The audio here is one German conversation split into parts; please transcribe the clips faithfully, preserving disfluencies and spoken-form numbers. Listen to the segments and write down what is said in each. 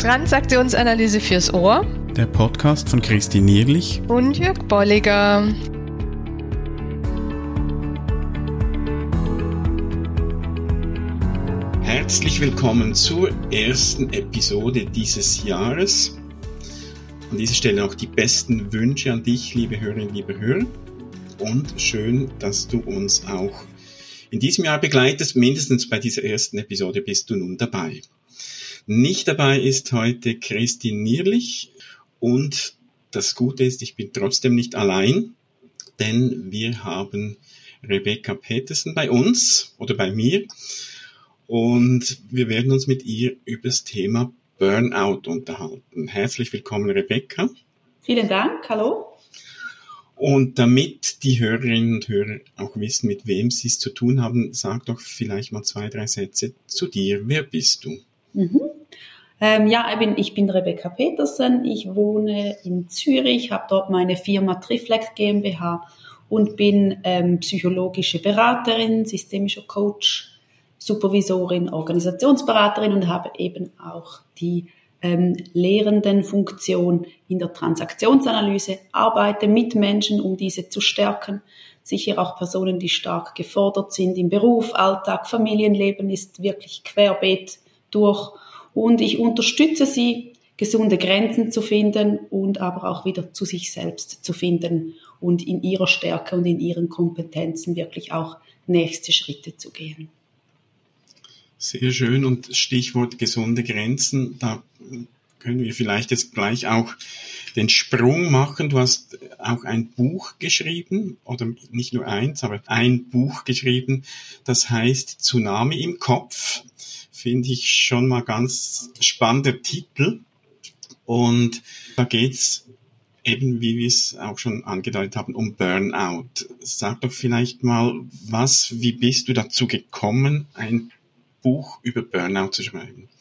Transaktionsanalyse fürs Ohr. Der Podcast von Christi Nierlich und Jörg Bolliger. Herzlich willkommen zur ersten Episode dieses Jahres. An dieser Stelle auch die besten Wünsche an dich, liebe Hörerinnen, liebe Hörer. Und schön, dass du uns auch in diesem Jahr begleitest. Mindestens bei dieser ersten Episode bist du nun dabei. Nicht dabei ist heute Christi Nierlich. Und das Gute ist, ich bin trotzdem nicht allein, denn wir haben Rebecca Petersen bei uns oder bei mir. Und wir werden uns mit ihr über das Thema Burnout unterhalten. Herzlich willkommen, Rebecca. Vielen Dank, hallo. Und damit die Hörerinnen und Hörer auch wissen, mit wem sie es zu tun haben, sag doch vielleicht mal zwei, drei Sätze zu dir. Wer bist du? Mhm. Ähm, ja, ich bin, ich bin Rebecca Petersen. Ich wohne in Zürich, habe dort meine Firma Triflex GmbH und bin ähm, psychologische Beraterin, systemischer Coach, Supervisorin, Organisationsberaterin und habe eben auch die ähm, Lehrendenfunktion in der Transaktionsanalyse, arbeite mit Menschen, um diese zu stärken. Sicher auch Personen, die stark gefordert sind im Beruf, Alltag, Familienleben ist wirklich querbeet durch. Und ich unterstütze sie, gesunde Grenzen zu finden und aber auch wieder zu sich selbst zu finden und in ihrer Stärke und in ihren Kompetenzen wirklich auch nächste Schritte zu gehen. Sehr schön. Und Stichwort gesunde Grenzen, da können wir vielleicht jetzt gleich auch den Sprung machen. Du hast auch ein Buch geschrieben, oder nicht nur eins, aber ein Buch geschrieben, das heißt Tsunami im Kopf. Finde ich schon mal ganz spannender Titel. Und da geht's eben, wie wir es auch schon angedeutet haben, um Burnout. Sag doch vielleicht mal, was, wie bist du dazu gekommen, ein Buch über Burnout zu schreiben?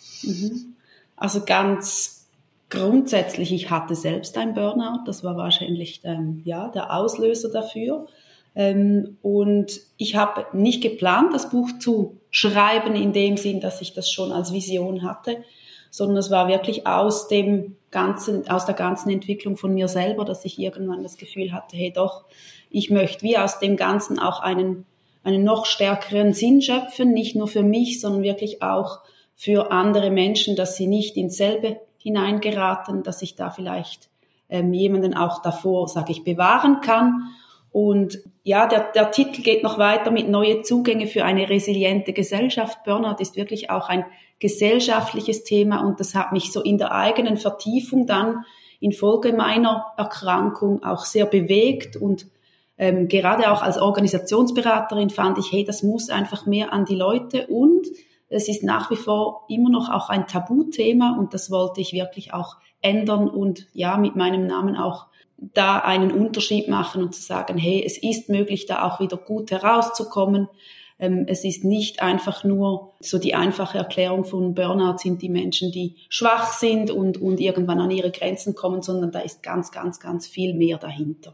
Also ganz grundsätzlich, ich hatte selbst ein Burnout. Das war wahrscheinlich ähm, ja, der Auslöser dafür. Ähm, und ich habe nicht geplant, das Buch zu schreiben in dem Sinn, dass ich das schon als Vision hatte, sondern es war wirklich aus dem ganzen, aus der ganzen Entwicklung von mir selber, dass ich irgendwann das Gefühl hatte, hey doch, ich möchte wie aus dem Ganzen auch einen, einen noch stärkeren Sinn schöpfen, nicht nur für mich, sondern wirklich auch für andere Menschen, dass sie nicht ins selbe hineingeraten, dass ich da vielleicht ähm, jemanden auch davor, sage ich, bewahren kann. Und ja, der, der Titel geht noch weiter mit neue Zugänge für eine resiliente Gesellschaft. Burnout ist wirklich auch ein gesellschaftliches Thema und das hat mich so in der eigenen Vertiefung dann infolge meiner Erkrankung auch sehr bewegt und ähm, gerade auch als Organisationsberaterin fand ich, hey, das muss einfach mehr an die Leute und es ist nach wie vor immer noch auch ein Tabuthema und das wollte ich wirklich auch ändern und ja, mit meinem Namen auch da einen Unterschied machen und zu sagen, hey, es ist möglich, da auch wieder gut herauszukommen. Ähm, es ist nicht einfach nur so die einfache Erklärung von Burnout sind die Menschen, die schwach sind und, und irgendwann an ihre Grenzen kommen, sondern da ist ganz, ganz, ganz viel mehr dahinter.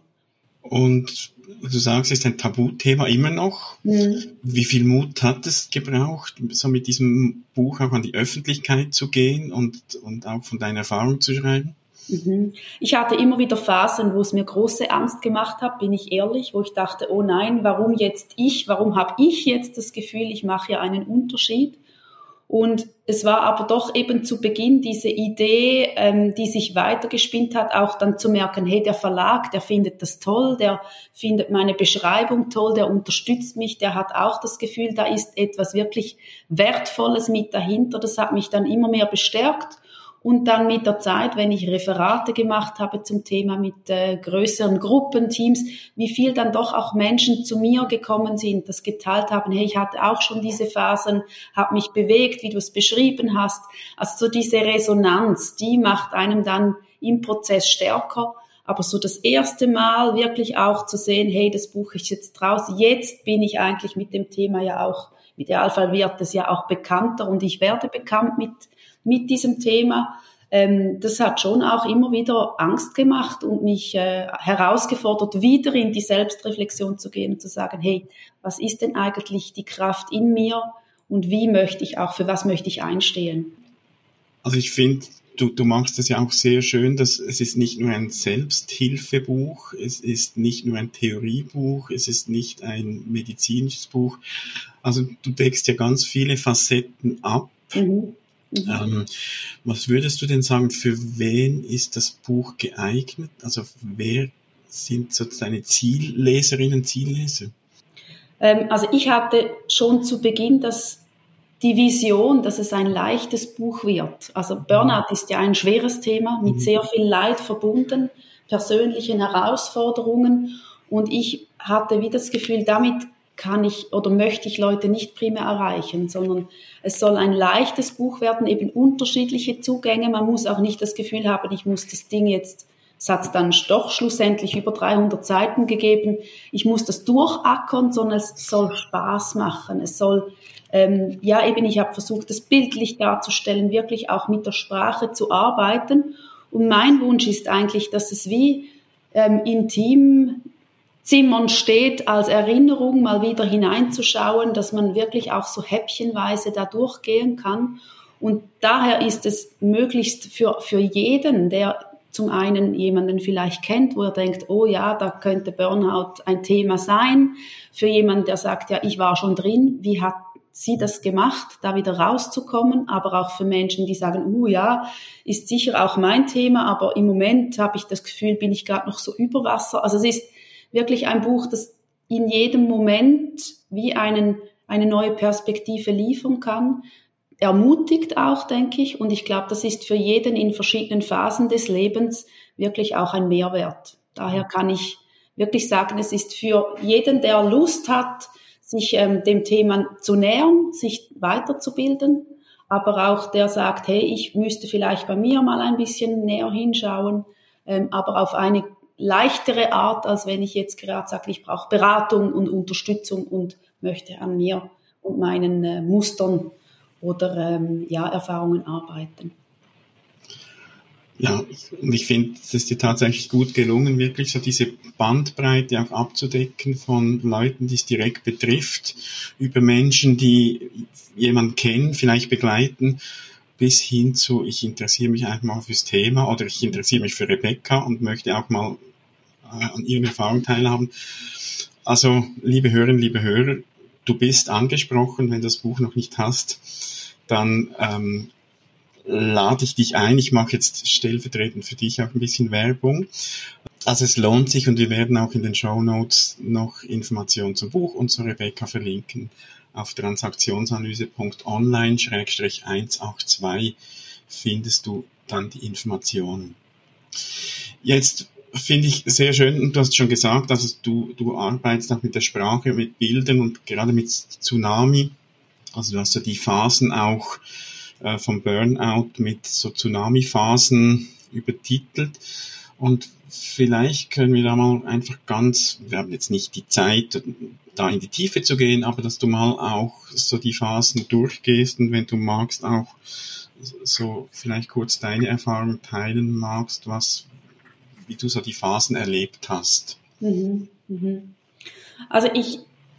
Und du sagst, es ist ein Tabuthema immer noch. Mhm. Wie viel Mut hat es gebraucht, so mit diesem Buch auch an die Öffentlichkeit zu gehen und, und auch von deiner Erfahrung zu schreiben? Ich hatte immer wieder Phasen, wo es mir große Angst gemacht hat, bin ich ehrlich, wo ich dachte, oh nein, warum jetzt ich, warum habe ich jetzt das Gefühl, ich mache ja einen Unterschied? Und es war aber doch eben zu Beginn diese Idee, ähm, die sich weitergespinnt hat, auch dann zu merken, hey, der Verlag, der findet das toll, der findet meine Beschreibung toll, der unterstützt mich, der hat auch das Gefühl, da ist etwas wirklich Wertvolles mit dahinter. Das hat mich dann immer mehr bestärkt. Und dann mit der Zeit, wenn ich Referate gemacht habe zum Thema mit äh, größeren Gruppen, Teams, wie viel dann doch auch Menschen zu mir gekommen sind, das geteilt haben, hey, ich hatte auch schon diese Phasen, habe mich bewegt, wie du es beschrieben hast. Also so diese Resonanz, die macht einem dann im Prozess stärker. Aber so das erste Mal wirklich auch zu sehen, hey, das Buch ist jetzt draußen, jetzt bin ich eigentlich mit dem Thema ja auch, mit Idealfall wird es ja auch bekannter und ich werde bekannt mit mit diesem Thema. Ähm, das hat schon auch immer wieder Angst gemacht und mich äh, herausgefordert, wieder in die Selbstreflexion zu gehen und zu sagen, hey, was ist denn eigentlich die Kraft in mir und wie möchte ich auch, für was möchte ich einstehen? Also ich finde, du, du machst das ja auch sehr schön, dass es ist nicht nur ein Selbsthilfebuch, es ist nicht nur ein Theoriebuch, es ist nicht ein medizinisches Buch. Also du deckst ja ganz viele Facetten ab. Mhm. Mhm. Ähm, was würdest du denn sagen, für wen ist das Buch geeignet? Also wer sind so deine Zielleserinnen, Zielleser? Ähm, also ich hatte schon zu Beginn das, die Vision, dass es ein leichtes Buch wird. Also Burnout ist ja ein schweres Thema, mit sehr viel Leid verbunden, persönlichen Herausforderungen. Und ich hatte wie das Gefühl, damit kann ich oder möchte ich Leute nicht primär erreichen, sondern es soll ein leichtes Buch werden, eben unterschiedliche Zugänge. Man muss auch nicht das Gefühl haben, ich muss das Ding jetzt, es hat dann doch schlussendlich über dreihundert Seiten gegeben, ich muss das durchackern, sondern es soll Spaß machen. Es soll, ähm, ja eben, ich habe versucht, das bildlich darzustellen, wirklich auch mit der Sprache zu arbeiten. Und mein Wunsch ist eigentlich, dass es wie ähm, intim Zimmern steht, als Erinnerung mal wieder hineinzuschauen, dass man wirklich auch so häppchenweise da durchgehen kann. Und daher ist es möglichst für, für jeden, der zum einen jemanden vielleicht kennt, wo er denkt, oh ja, da könnte Burnout ein Thema sein. Für jemanden, der sagt, ja, ich war schon drin, wie hat sie das gemacht, da wieder rauszukommen? Aber auch für Menschen, die sagen, oh ja, ist sicher auch mein Thema, aber im Moment habe ich das Gefühl, bin ich gerade noch so über Wasser. Also es ist wirklich ein Buch, das in jedem Moment wie einen, eine neue Perspektive liefern kann. Ermutigt auch, denke ich. Und ich glaube, das ist für jeden in verschiedenen Phasen des Lebens wirklich auch ein Mehrwert. Daher kann ich wirklich sagen, es ist für jeden, der Lust hat, sich ähm, dem Thema zu nähern, sich weiterzubilden, aber auch der sagt, hey, ich müsste vielleicht bei mir mal ein bisschen näher hinschauen, ähm, aber auf eine leichtere Art, als wenn ich jetzt gerade sage, ich brauche Beratung und Unterstützung und möchte an mir und meinen äh, Mustern oder ähm, ja, Erfahrungen arbeiten. Ja, und ich finde, es ist dir tatsächlich gut gelungen, wirklich so diese Bandbreite auch abzudecken von Leuten, die es direkt betrifft, über Menschen, die jemanden kennen, vielleicht begleiten, bis hin zu, ich interessiere mich einfach mal fürs Thema oder ich interessiere mich für Rebecca und möchte auch mal äh, an ihren Erfahrungen teilhaben. Also, liebe Hörerinnen, liebe Hörer, du bist angesprochen. Wenn du das Buch noch nicht hast, dann ähm, lade ich dich ein. Ich mache jetzt stellvertretend für dich auch ein bisschen Werbung. Also es lohnt sich und wir werden auch in den Shownotes noch Informationen zum Buch und zu Rebecca verlinken. Auf transaktionsanalyse punkt online Schrägstrich eins acht zwei findest du dann die Informationen. Jetzt finde ich sehr schön, und du hast schon gesagt, also du, du arbeitest auch mit der Sprache, mit Bildern und gerade mit Tsunami. Also du hast ja die Phasen auch äh, vom Burnout mit so Tsunami-Phasen übertitelt. Und vielleicht können wir da mal einfach ganz, wir haben jetzt nicht die Zeit, da in die Tiefe zu gehen, aber dass du mal auch so die Phasen durchgehst und wenn du magst auch so vielleicht kurz deine Erfahrung teilen magst, was, wie du so die Phasen erlebt hast. Mhm, mhm. Also ich,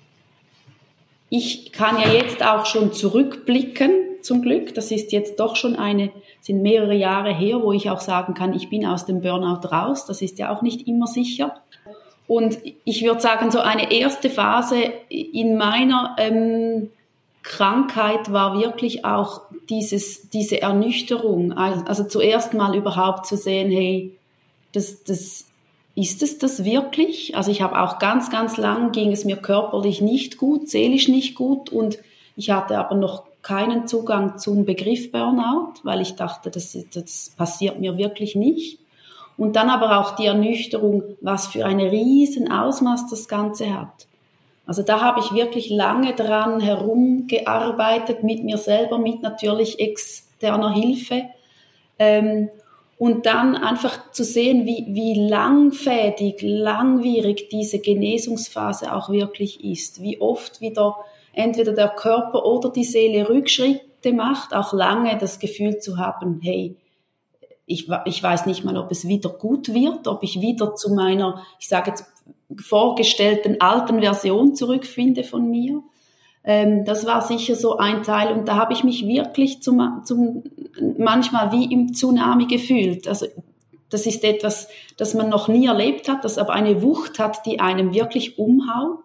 ich kann ja jetzt auch schon zurückblicken, zum Glück. Das ist jetzt doch schon eine, sind mehrere Jahre her, wo ich auch sagen kann, ich bin aus dem Burnout raus. Das ist ja auch nicht immer sicher. Und ich würde sagen, so eine erste Phase in meiner ähm, Krankheit war wirklich auch dieses, diese Ernüchterung. Also zuerst mal überhaupt zu sehen, hey, das, das, ist es das wirklich? Also ich habe auch ganz, ganz lang ging es mir körperlich nicht gut, seelisch nicht gut und ich hatte aber noch keinen Zugang zum Begriff Burnout, weil ich dachte, das, das passiert mir wirklich nicht. Und dann aber auch die Ernüchterung, was für ein riesen Ausmaß das Ganze hat. Also da habe ich wirklich lange dran herumgearbeitet mit mir selber, mit natürlich externer Hilfe. Ähm, und dann einfach zu sehen, wie, wie langfädig, langwierig diese Genesungsphase auch wirklich ist. Wie oft wieder entweder der Körper oder die Seele Rückschritte macht, auch lange das Gefühl zu haben, hey, Ich, ich weiß nicht mal, ob es wieder gut wird, ob ich wieder zu meiner, ich sage jetzt, vorgestellten alten Version zurückfinde von mir. Ähm, das war sicher so ein Teil und da habe ich mich wirklich zum, zum, manchmal wie im Tsunami gefühlt. Also das ist etwas, das man noch nie erlebt hat, das aber eine Wucht hat, die einem wirklich umhaut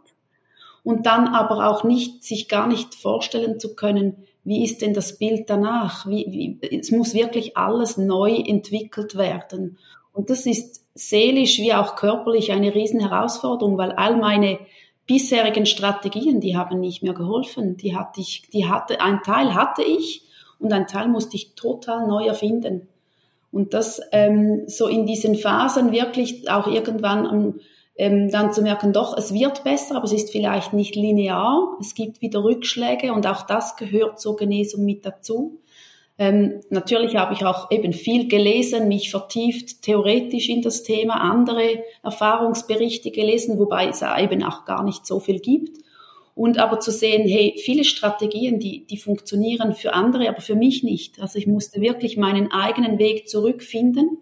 und dann aber auch nicht, sich gar nicht vorstellen zu können, wie ist denn das Bild danach? Wie, wie, es muss wirklich alles neu entwickelt werden. Und das ist seelisch wie auch körperlich eine riesen Herausforderung, weil all meine bisherigen Strategien, die haben nicht mehr geholfen. Die hatte ich, die hatte, ein Teil hatte ich und ein Teil musste ich total neu erfinden. Und das ähm, so in diesen Phasen wirklich auch irgendwann ähm, dann zu merken, doch, es wird besser, aber es ist vielleicht nicht linear. Es gibt wieder Rückschläge und auch das gehört zur Genesung mit dazu. Ähm, natürlich habe ich auch eben viel gelesen, mich vertieft theoretisch in das Thema, andere Erfahrungsberichte gelesen, wobei es eben auch gar nicht so viel gibt. Und aber zu sehen, hey, viele Strategien, die, die funktionieren für andere, aber für mich nicht. Also ich musste wirklich meinen eigenen Weg zurückfinden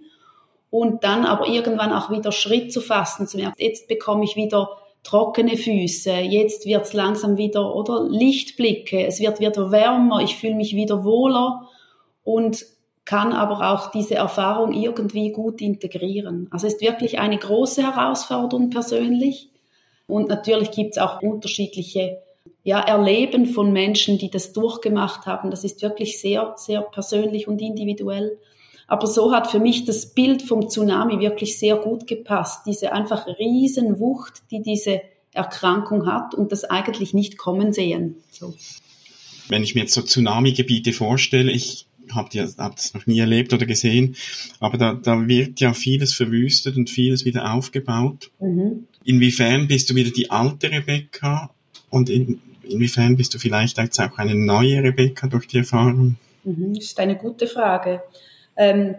und dann aber irgendwann auch wieder Schritt zu fassen, zu merken, jetzt bekomme ich wieder trockene Füße, jetzt wird es langsam wieder, oder Lichtblicke, es wird wieder wärmer, ich fühle mich wieder wohler und kann aber auch diese Erfahrung irgendwie gut integrieren. Also es ist wirklich eine große Herausforderung persönlich. Und natürlich gibt es auch unterschiedliche ja, Erleben von Menschen, die das durchgemacht haben. Das ist wirklich sehr, sehr persönlich und individuell. Aber so hat für mich das Bild vom Tsunami wirklich sehr gut gepasst. Diese einfach Riesenwucht, die diese Erkrankung hat und das eigentlich nicht kommen sehen. So. Wenn ich mir jetzt so Tsunami-Gebiete vorstelle, ich habe hab das noch nie erlebt oder gesehen, aber da, da wird ja vieles verwüstet und vieles wieder aufgebaut. Mhm. Inwiefern bist du wieder die alte Rebecca und in, inwiefern bist du vielleicht jetzt auch eine neue Rebecca durch die Erfahrung? Mhm, das ist eine gute Frage. Ähm,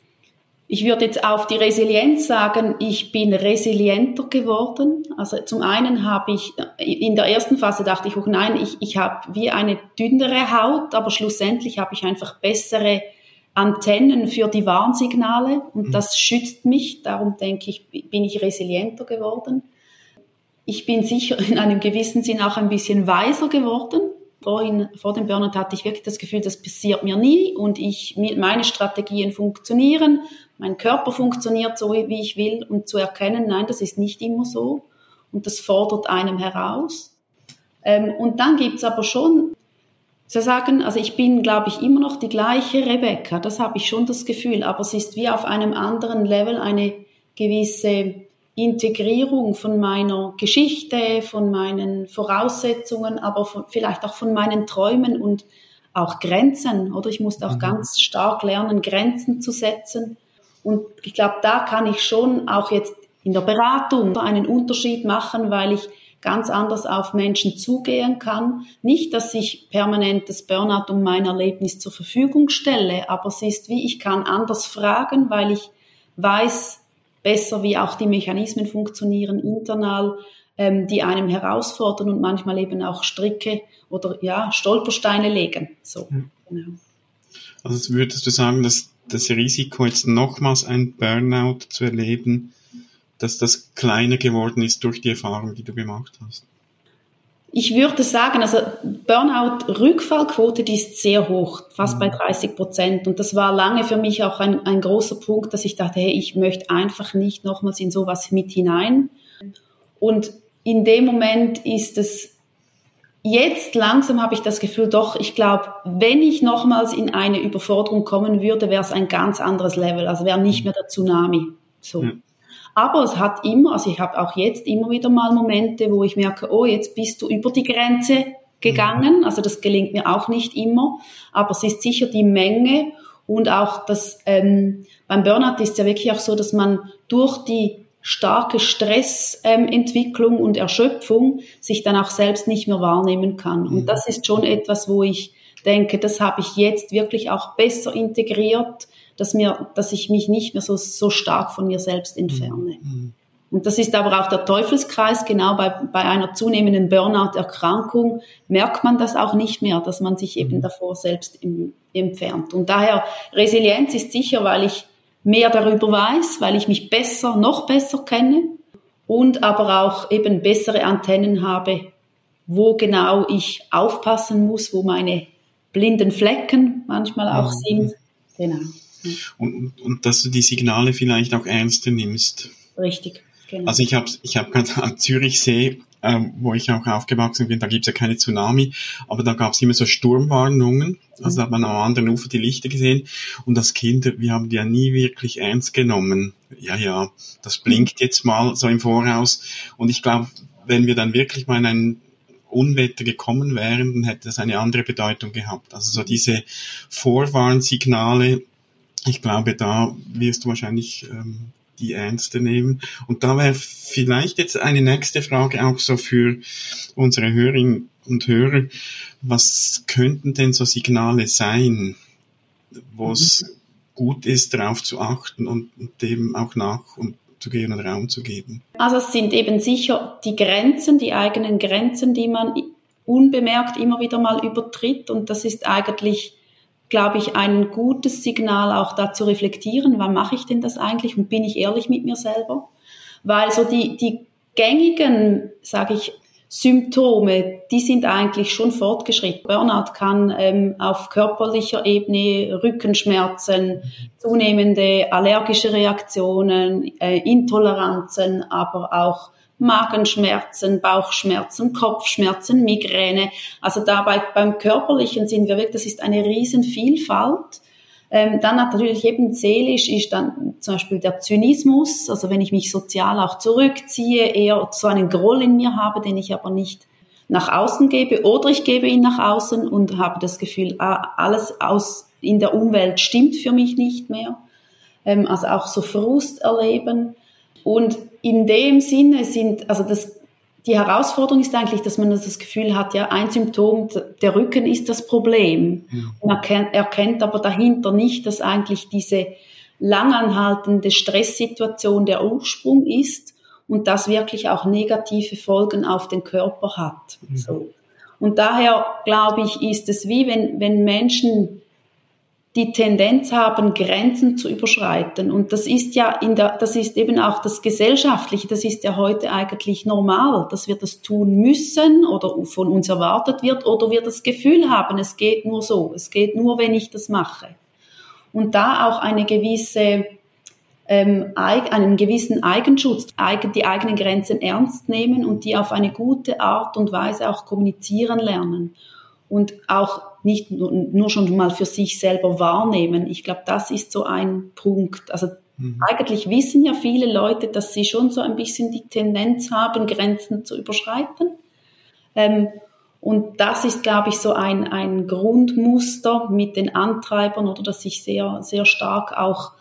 ich würde jetzt auf die Resilienz sagen, ich bin resilienter geworden. Also zum einen habe ich, in der ersten Phase dachte ich, oh nein, ich, ich habe wie eine dünnere Haut, aber schlussendlich habe ich einfach bessere Antennen für die Warnsignale und das schützt mich. Darum denke ich, bin ich resilienter geworden. Ich bin sicher in einem gewissen Sinn auch ein bisschen weiser geworden. Vorhin, vor dem Burnout hatte ich wirklich das Gefühl, das passiert mir nie und ich, meine Strategien funktionieren, mein Körper funktioniert so, wie ich will und zu erkennen, nein, das ist nicht immer so und das fordert einem heraus. Ähm, und dann gibt's aber schon, zu sagen, also ich bin, glaube ich, immer noch die gleiche Rebecca, das habe ich schon das Gefühl, aber es ist wie auf einem anderen Level eine gewisse Integrierung von meiner Geschichte, von meinen Voraussetzungen, aber von, vielleicht auch von meinen Träumen und auch Grenzen, oder? Ich musste auch mhm. ganz stark lernen, Grenzen zu setzen. Und ich glaube, da kann ich schon auch jetzt in der Beratung einen Unterschied machen, weil ich ganz anders auf Menschen zugehen kann. Nicht, dass ich permanent das Burnout und mein Erlebnis zur Verfügung stelle, aber es ist wie, ich kann anders fragen, weil ich weiß besser, wie auch die Mechanismen funktionieren internal, ähm, die einem herausfordern und manchmal eben auch Stricke oder ja Stolpersteine legen. So. Mhm. Genau. Also würdest du sagen, dass das Risiko, jetzt nochmals ein Burnout zu erleben, dass das kleiner geworden ist durch die Erfahrung, die du gemacht hast? Ich würde sagen, also Burnout-Rückfallquote, die ist sehr hoch, fast mhm. bei dreißig Prozent. Und das war lange für mich auch ein, ein großer Punkt, dass ich dachte, hey, ich möchte einfach nicht nochmals in sowas mit hinein. Und in dem Moment ist es, jetzt langsam habe ich das Gefühl, doch, ich glaube, wenn ich nochmals in eine Überforderung kommen würde, wäre es ein ganz anderes Level, also wäre nicht mehr der Tsunami. So. Mhm. Aber es hat immer, also ich habe auch jetzt immer wieder mal Momente, wo ich merke, oh, jetzt bist du über die Grenze gegangen. Also das gelingt mir auch nicht immer. Aber es ist sicher die Menge und auch das, ähm, beim Burnout ist es ja wirklich auch so, dass man durch die starke Stressentwicklung ähm, und Erschöpfung sich dann auch selbst nicht mehr wahrnehmen kann. Und das ist schon etwas, wo ich denke, das habe ich jetzt wirklich auch besser integriert, dass mir, dass ich mich nicht mehr so, so stark von mir selbst entferne. Mhm. Und das ist aber auch der Teufelskreis, genau bei, bei einer zunehmenden Burnout-Erkrankung merkt man das auch nicht mehr, dass man sich eben davor selbst im, entfernt. Und daher, Resilienz ist sicher, weil ich mehr darüber weiß, weil ich mich besser, noch besser kenne und aber auch eben bessere Antennen habe, wo genau ich aufpassen muss, wo meine blinden Flecken manchmal auch sind. Genau. Und, und, und dass du die Signale vielleicht auch ernster nimmst. Richtig, genau. Also ich habe ich hab gerade am Zürichsee, ähm, wo ich auch aufgewachsen bin, da gibt's ja keine Tsunami, aber da gab's immer so Sturmwarnungen. Also da hat man am anderen Ufer die Lichter gesehen. Und als Kinder, wir haben die ja nie wirklich ernst genommen. Ja, ja, das blinkt jetzt mal so im Voraus. Und ich glaube, wenn wir dann wirklich mal in ein Unwetter gekommen wären, dann hätte das eine andere Bedeutung gehabt. Also so diese Vorwarnsignale, ich glaube, da wirst du wahrscheinlich ähm, die ernster nehmen. Und da wäre vielleicht jetzt eine nächste Frage auch so für unsere Hörerinnen und Hörer. Was könnten denn so Signale sein, wo es mhm. gut ist, darauf zu achten und, und dem auch nach und zu gehen und Raum zu geben? Also es sind eben sicher die Grenzen, die eigenen Grenzen, die man unbemerkt immer wieder mal übertritt. Und das ist eigentlich, glaube ich, ein gutes Signal, auch da zu reflektieren, wann mache ich denn das eigentlich und bin ich ehrlich mit mir selber? Weil so die, die gängigen, sage ich, Symptome, die sind eigentlich schon fortgeschritten. Burnout kann ähm, auf körperlicher Ebene Rückenschmerzen, zunehmende allergische Reaktionen, äh, Intoleranzen, aber auch Magenschmerzen, Bauchschmerzen, Kopfschmerzen, Migräne. Also dabei beim Körperlichen sind wir wirklich, das ist eine riesen Vielfalt. Ähm, dann natürlich eben seelisch ist dann zum Beispiel der Zynismus, also wenn ich mich sozial auch zurückziehe, eher so einen Groll in mir habe, den ich aber nicht nach außen gebe, oder ich gebe ihn nach außen und habe das Gefühl, ah, alles aus in der Umwelt stimmt für mich nicht mehr. Ähm, also auch so Frust erleben. Und in dem Sinne sind, also das, die Herausforderung ist eigentlich, dass man das Gefühl hat, ja, ein Symptom, der Rücken ist das Problem. Ja. Und man erkennt, erkennt aber dahinter nicht, dass eigentlich diese langanhaltende Stresssituation der Ursprung ist und das wirklich auch negative Folgen auf den Körper hat. Mhm. So. Und daher, glaube ich, ist es wie, wenn, wenn Menschen die Tendenz haben, Grenzen zu überschreiten. Und das ist ja in der, das ist eben auch das Gesellschaftliche, das ist ja heute eigentlich normal, dass wir das tun müssen oder von uns erwartet wird oder wir das Gefühl haben, es geht nur so, es geht nur, wenn ich das mache. Und da auch eine gewisse, ähm, einen gewissen Eigenschutz, die eigenen Grenzen ernst nehmen und die auf eine gute Art und Weise auch kommunizieren lernen. Und auch nicht nur, nur schon mal für sich selber wahrnehmen. Ich glaube, das ist so ein Punkt. Also mhm. eigentlich wissen ja viele Leute, dass sie schon so ein bisschen die Tendenz haben, Grenzen zu überschreiten. Ähm, und das ist, glaube ich, so ein, ein Grundmuster mit den Antreibern, oder dass ich sehr, sehr stark auch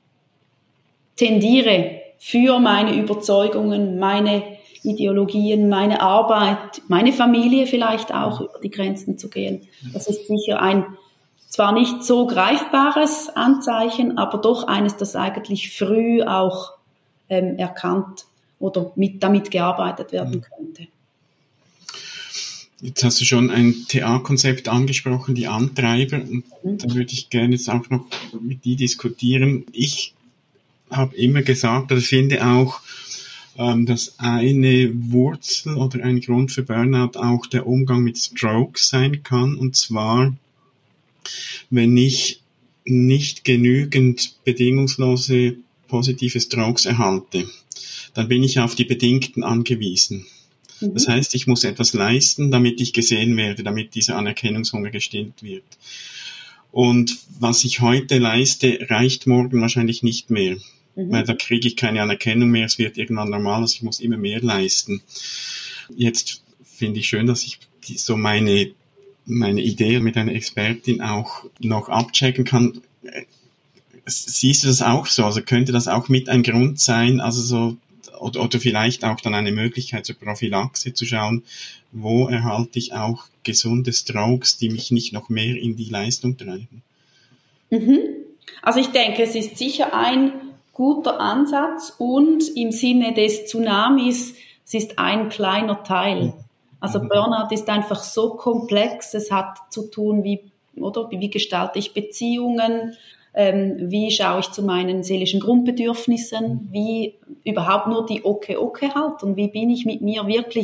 tendiere, für meine Überzeugungen, meine Ideologien, meine Arbeit, meine Familie vielleicht auch über die Grenzen zu gehen. Das ist sicher ein zwar nicht so greifbares Anzeichen, aber doch eines, das eigentlich früh auch ähm, erkannt oder mit, damit gearbeitet werden könnte. Jetzt hast du schon ein T A-Konzept angesprochen, die Antreiber, und mhm. da würde ich gerne jetzt auch noch mit dir diskutieren. Ich habe immer gesagt, oder finde auch, dass eine Wurzel oder ein Grund für Burnout auch der Umgang mit Strokes sein kann. Und zwar, wenn ich nicht genügend bedingungslose positive Strokes erhalte, dann bin ich auf die Bedingten angewiesen. Mhm. Das heißt, ich muss etwas leisten, damit ich gesehen werde, damit dieser Anerkennungshunger gestillt wird. Und was ich heute leiste, reicht morgen wahrscheinlich nicht mehr. Mhm. Weil da kriege ich keine Anerkennung mehr, es wird irgendwann normal, also ich muss immer mehr leisten. Jetzt finde ich schön, dass ich die, so meine, meine Idee mit einer Expertin auch noch abchecken kann. Siehst du das auch so? Also könnte das auch mit ein Grund sein, also so, oder, oder vielleicht auch dann eine Möglichkeit zur Prophylaxe zu schauen, wo erhalte ich auch gesunde Strokes, die mich nicht noch mehr in die Leistung treiben? Mhm. Also ich denke, es ist sicher ein guter Ansatz und im Sinne des Tsunamis, es ist ein kleiner Teil. Also Burnout ist einfach so komplex, es hat zu tun, wie, oder, wie gestalte ich Beziehungen, ähm, wie schaue ich zu meinen seelischen Grundbedürfnissen, wie überhaupt nur die Okay-Okay-Haltung, wie bin ich mit mir wirklich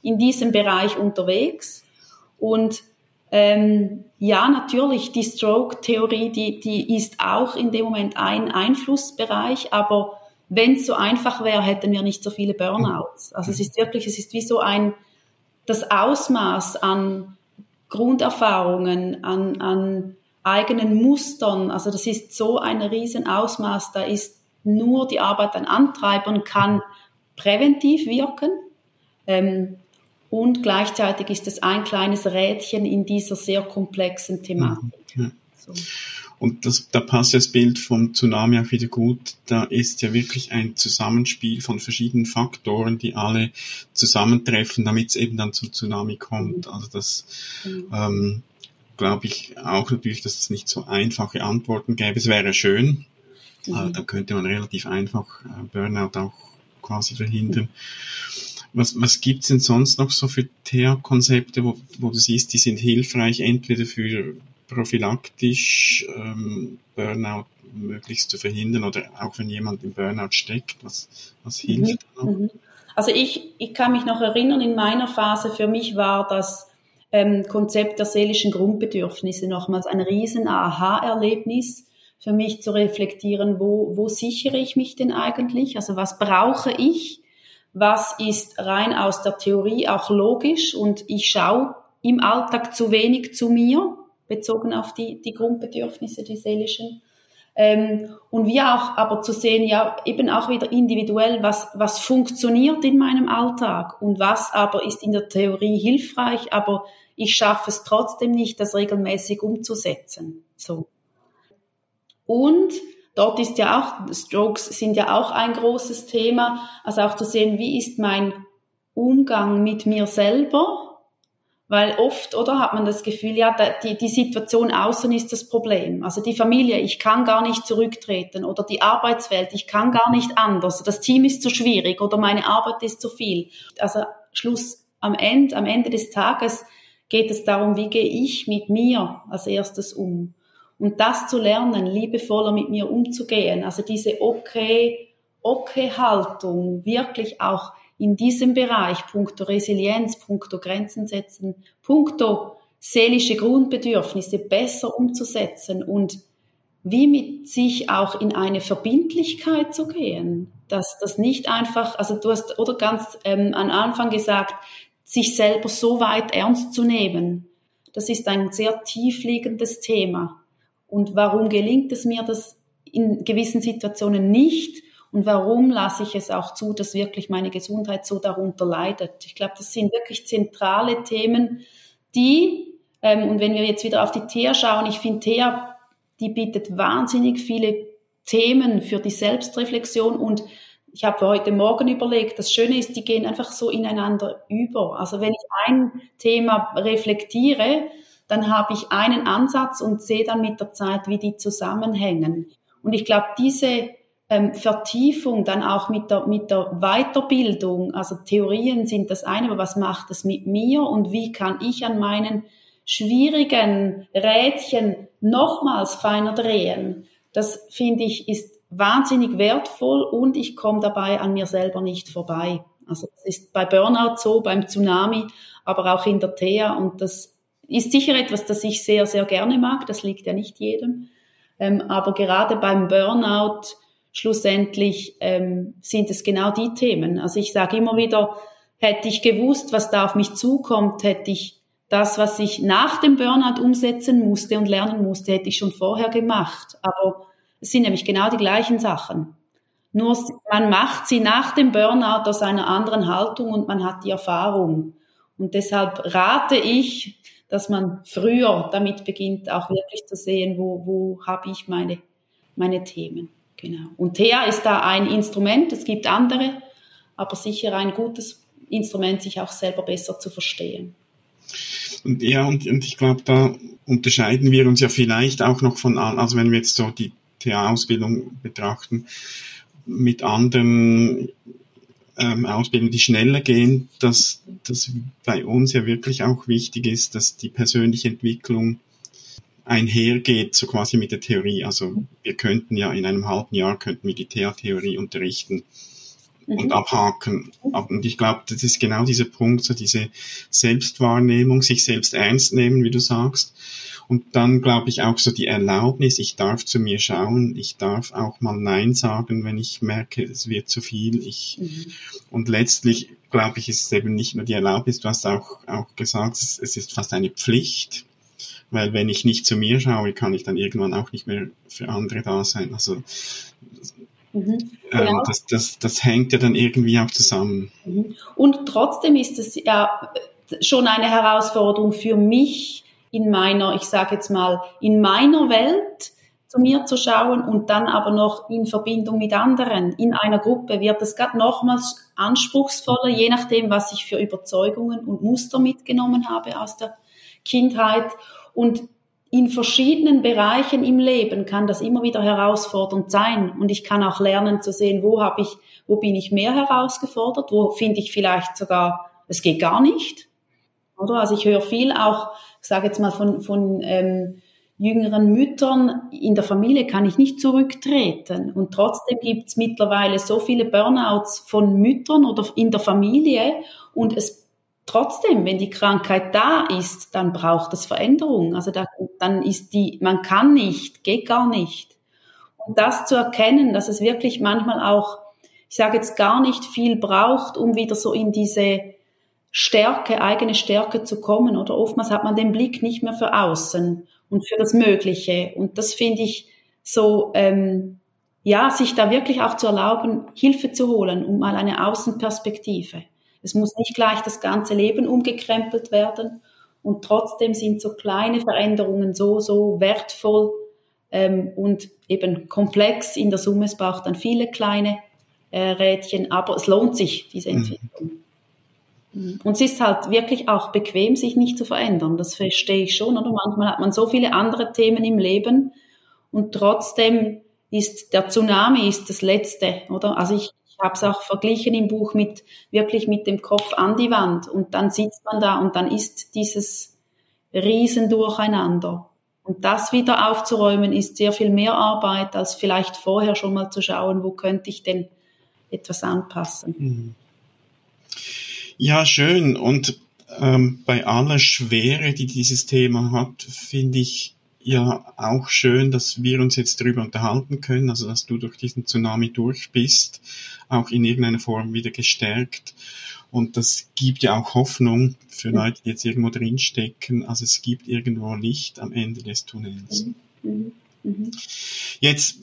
in diesem Bereich unterwegs. Und ähm, ja, natürlich, die Stroke-Theorie, die, die ist auch in dem Moment ein Einflussbereich, aber wenn es so einfach wäre, hätten wir nicht so viele Burnouts. Also es ist wirklich, es ist wie so ein, das Ausmaß an Grunderfahrungen, an, an eigenen Mustern, also das ist so ein riesen Ausmaß, da ist nur die Arbeit an Antreibern kann präventiv wirken, ähm, und gleichzeitig ist es ein kleines Rädchen in dieser sehr komplexen Thematik. Ja. So. Und das, da passt ja das Bild vom Tsunami auch wieder gut. Da ist ja wirklich ein Zusammenspiel von verschiedenen Faktoren, die alle zusammentreffen, damit es eben dann zum Tsunami kommt. Also das mhm. ähm, glaube ich auch natürlich, dass es nicht so einfache Antworten gäbe. Es wäre schön, mhm. also da könnte man relativ einfach äh, Burnout auch quasi verhindern. Mhm. Was, was gibt's denn sonst noch so für T E A-Konzepte, wo, wo du siehst, die sind hilfreich, entweder für prophylaktisch ähm, Burnout möglichst zu verhindern oder auch wenn jemand im Burnout steckt, was, was hilft da noch? Also ich, ich kann mich noch erinnern, in meiner Phase, für mich war das ähm, Konzept der seelischen Grundbedürfnisse nochmals ein riesen Aha-Erlebnis für mich zu reflektieren, wo, wo sichere ich mich denn eigentlich, also was brauche ich, was ist rein aus der Theorie auch logisch und ich schaue im Alltag zu wenig zu mir, bezogen auf die, die Grundbedürfnisse, die seelischen. Ähm, und wie auch aber zu sehen, ja, eben auch wieder individuell, was, was funktioniert in meinem Alltag und was aber ist in der Theorie hilfreich, aber ich schaffe es trotzdem nicht, das regelmäßig umzusetzen. So. Und dort ist ja auch, Strokes sind ja auch ein großes Thema, also auch zu sehen, wie ist mein Umgang mit mir selber, weil oft, oder, hat man das Gefühl, ja, die, die Situation außen ist das Problem. Also die Familie, ich kann gar nicht zurücktreten, oder die Arbeitswelt, ich kann gar nicht anders, das Team ist zu schwierig, oder meine Arbeit ist zu viel. Also Schluss, am Ende, am Ende des Tages geht es darum, wie gehe ich mit mir als erstes um? Und das zu lernen, liebevoller mit mir umzugehen, also diese okay, okay Haltung, wirklich auch in diesem Bereich, punkto Resilienz, punkto Grenzen setzen, punkto seelische Grundbedürfnisse besser umzusetzen und wie mit sich auch in eine Verbindlichkeit zu gehen, dass das nicht einfach, also du hast oder ganz ähm, am Anfang gesagt, sich selber so weit ernst zu nehmen, das ist ein sehr tiefliegendes Thema. Und warum gelingt es mir das in gewissen Situationen nicht? Und warum lasse ich es auch zu, dass wirklich meine Gesundheit so darunter leidet? Ich glaube, das sind wirklich zentrale Themen, die, ähm, und wenn wir jetzt wieder auf die T E A schauen, ich finde, T E A, die bietet wahnsinnig viele Themen für die Selbstreflexion und ich habe heute Morgen überlegt, das Schöne ist, die gehen einfach so ineinander über. Also wenn ich ein Thema reflektiere, dann habe ich einen Ansatz und sehe dann mit der Zeit, wie die zusammenhängen. Und ich glaube, diese ähm, Vertiefung dann auch mit der, mit der Weiterbildung, also Theorien sind das eine, aber was macht es mit mir und wie kann ich an meinen schwierigen Rädchen nochmals feiner drehen, das finde ich ist wahnsinnig wertvoll und ich komme dabei an mir selber nicht vorbei. Also das ist bei Burnout so, beim Tsunami, aber auch in der T E A und das ist sicher etwas, das ich sehr, sehr gerne mag, das liegt ja nicht jedem, ähm, aber gerade beim Burnout schlussendlich ähm, sind es genau die Themen. Also ich sage immer wieder, hätte ich gewusst, was da auf mich zukommt, hätte ich das, was ich nach dem Burnout umsetzen musste und lernen musste, hätte ich schon vorher gemacht. Aber es sind nämlich genau die gleichen Sachen. Nur man macht sie nach dem Burnout aus einer anderen Haltung und man hat die Erfahrung. Und deshalb rate ich, dass man früher damit beginnt, auch wirklich zu sehen, wo, wo habe ich meine, meine Themen. Genau. Und T E A ist da ein Instrument, es gibt andere, aber sicher ein gutes Instrument, sich auch selber besser zu verstehen. Und ja, und, und ich glaube, da unterscheiden wir uns ja vielleicht auch noch von, also wenn wir jetzt so die T E A-Ausbildung betrachten, mit anderen ähm, Ausbildungen, die schneller gehen, dass das bei uns ja wirklich auch wichtig ist, dass die persönliche Entwicklung einhergeht, so quasi mit der Theorie. Also wir könnten ja in einem halben Jahr könnten wir die T E A-Theorie unterrichten. und abhaken. Und ich glaube, das ist genau dieser Punkt, so diese Selbstwahrnehmung, sich selbst ernst nehmen, wie du sagst. Und dann glaube ich auch so die Erlaubnis, ich darf zu mir schauen, ich darf auch mal Nein sagen, wenn ich merke, es wird zu viel. Ich, mhm. Und letztlich, glaube ich, ist es eben nicht nur die Erlaubnis, du hast auch, auch gesagt, es, es ist fast eine Pflicht, weil wenn ich nicht zu mir schaue, kann ich dann irgendwann auch nicht mehr für andere da sein. Also mhm. ähm, genau. das, das, das hängt ja dann irgendwie auch zusammen. Mhm. Und trotzdem ist es ja schon eine Herausforderung für mich, in meiner, ich sage jetzt mal, in meiner Welt zu mir zu schauen und dann aber noch in Verbindung mit anderen. In einer Gruppe wird es gerade nochmals anspruchsvoller, je nachdem, was ich für Überzeugungen und Muster mitgenommen habe aus der Kindheit. Und in verschiedenen Bereichen im Leben kann das immer wieder herausfordernd sein. Und ich kann auch lernen zu sehen, wo habe ich, wo bin ich mehr herausgefordert, wo finde ich vielleicht sogar, es geht gar nicht. Oder? Also ich höre viel auch, ich sage jetzt mal von, von ähm, jüngeren Müttern, in der Familie kann ich nicht zurücktreten. Und trotzdem gibt es mittlerweile so viele Burnouts von Müttern oder in der Familie. Und es trotzdem, wenn die Krankheit da ist, dann braucht es Veränderung. Also da, dann ist die, man kann nicht, geht gar nicht. Und das zu erkennen, dass es wirklich manchmal auch, ich sage jetzt gar nicht viel braucht, um wieder so in diese Stärke, eigene Stärke zu kommen, oder oftmals hat man den Blick nicht mehr für außen und für das Mögliche, und das finde ich so, ähm, ja, sich da wirklich auch zu erlauben, Hilfe zu holen, um mal eine Außenperspektive. Es muss nicht gleich das ganze Leben umgekrempelt werden, und trotzdem sind so kleine Veränderungen so, so wertvoll ähm, und eben komplex in der Summe. Es braucht dann viele kleine äh, Rädchen, aber es lohnt sich, diese Entwicklung. Mhm. Und es ist halt wirklich auch bequem, sich nicht zu verändern. Das verstehe ich schon, oder? Manchmal hat man so viele andere Themen im Leben und trotzdem ist der Tsunami ist das Letzte, oder? Also ich, ich habe es auch verglichen im Buch mit wirklich mit dem Kopf an die Wand, und dann sitzt man da und dann ist dieses Riesendurcheinander. Und das wieder aufzuräumen ist sehr viel mehr Arbeit, als vielleicht vorher schon mal zu schauen, wo könnte ich denn etwas anpassen. Mhm. Ja, schön. Und ähm, bei aller Schwere, die dieses Thema hat, finde ich ja auch schön, dass wir uns jetzt darüber unterhalten können, also dass du durch diesen Tsunami durch bist, auch in irgendeiner Form wieder gestärkt. Und das gibt ja auch Hoffnung für Leute, die jetzt irgendwo drinstecken. Also es gibt irgendwo Licht am Ende des Tunnels. Mhm. Mhm. Jetzt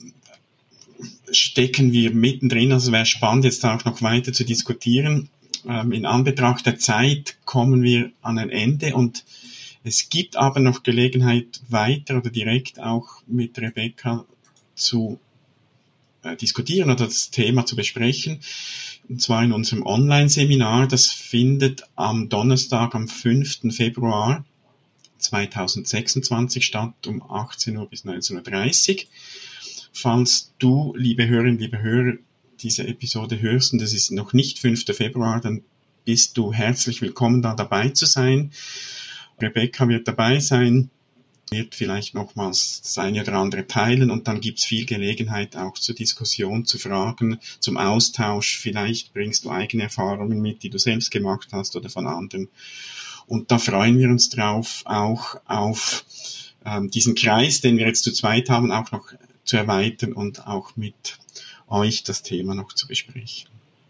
stecken wir mittendrin, also es wäre spannend, jetzt auch noch weiter zu diskutieren. In Anbetracht der Zeit kommen wir an ein Ende, und es gibt aber noch Gelegenheit, weiter oder direkt auch mit Rebecca zu äh, diskutieren oder das Thema zu besprechen. Und zwar in unserem Online-Seminar. Das findet am Donnerstag, am fünften Februar zweitausendsechsundzwanzig statt, um achtzehn Uhr bis neunzehn Uhr dreißig. Falls du, liebe Hörerinnen, liebe Hörer, diese Episode hörst und es ist noch nicht fünften Februar, dann bist du herzlich willkommen, da dabei zu sein. Rebecca wird dabei sein, wird vielleicht nochmals das eine oder andere teilen, und dann gibt's viel Gelegenheit auch zur Diskussion, zu Fragen, zum Austausch. Vielleicht bringst du eigene Erfahrungen mit, die du selbst gemacht hast oder von anderen. Und da freuen wir uns drauf, auch auf ähm, diesen Kreis, den wir jetzt zu zweit haben, auch noch zu erweitern und auch mit euch das Thema noch zu besprechen.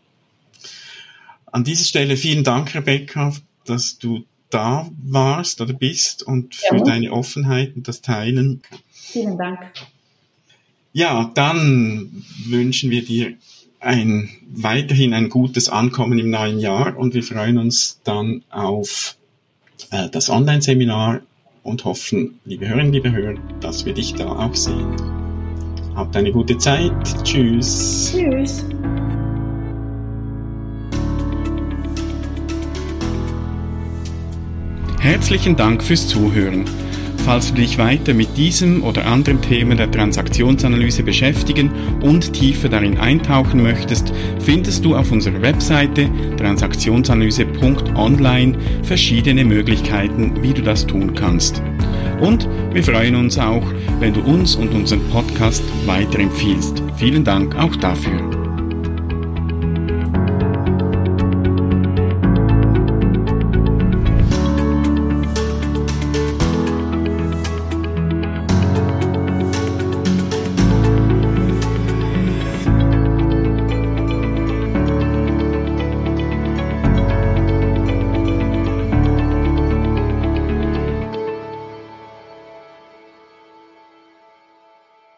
An dieser Stelle vielen Dank, Rebecca, dass du da warst oder bist und für ja. deine Offenheit und das Teilen. Vielen Dank. Ja, dann wünschen wir dir ein, weiterhin ein gutes Ankommen im neuen Jahr, und wir freuen uns dann auf äh, das Online-Seminar und hoffen, liebe Hörerinnen, liebe Hörer, dass wir dich da auch sehen. Habt eine gute Zeit. Tschüss. Tschüss. Herzlichen Dank fürs Zuhören. Falls du dich weiter mit diesem oder anderen Themen der Transaktionsanalyse beschäftigen und tiefer darin eintauchen möchtest, findest du auf unserer Webseite transaktionsanalyse punkt online verschiedene Möglichkeiten, wie du das tun kannst. Und wir freuen uns auch, wenn du uns und unseren Podcast weiterempfiehlst. Vielen Dank auch dafür.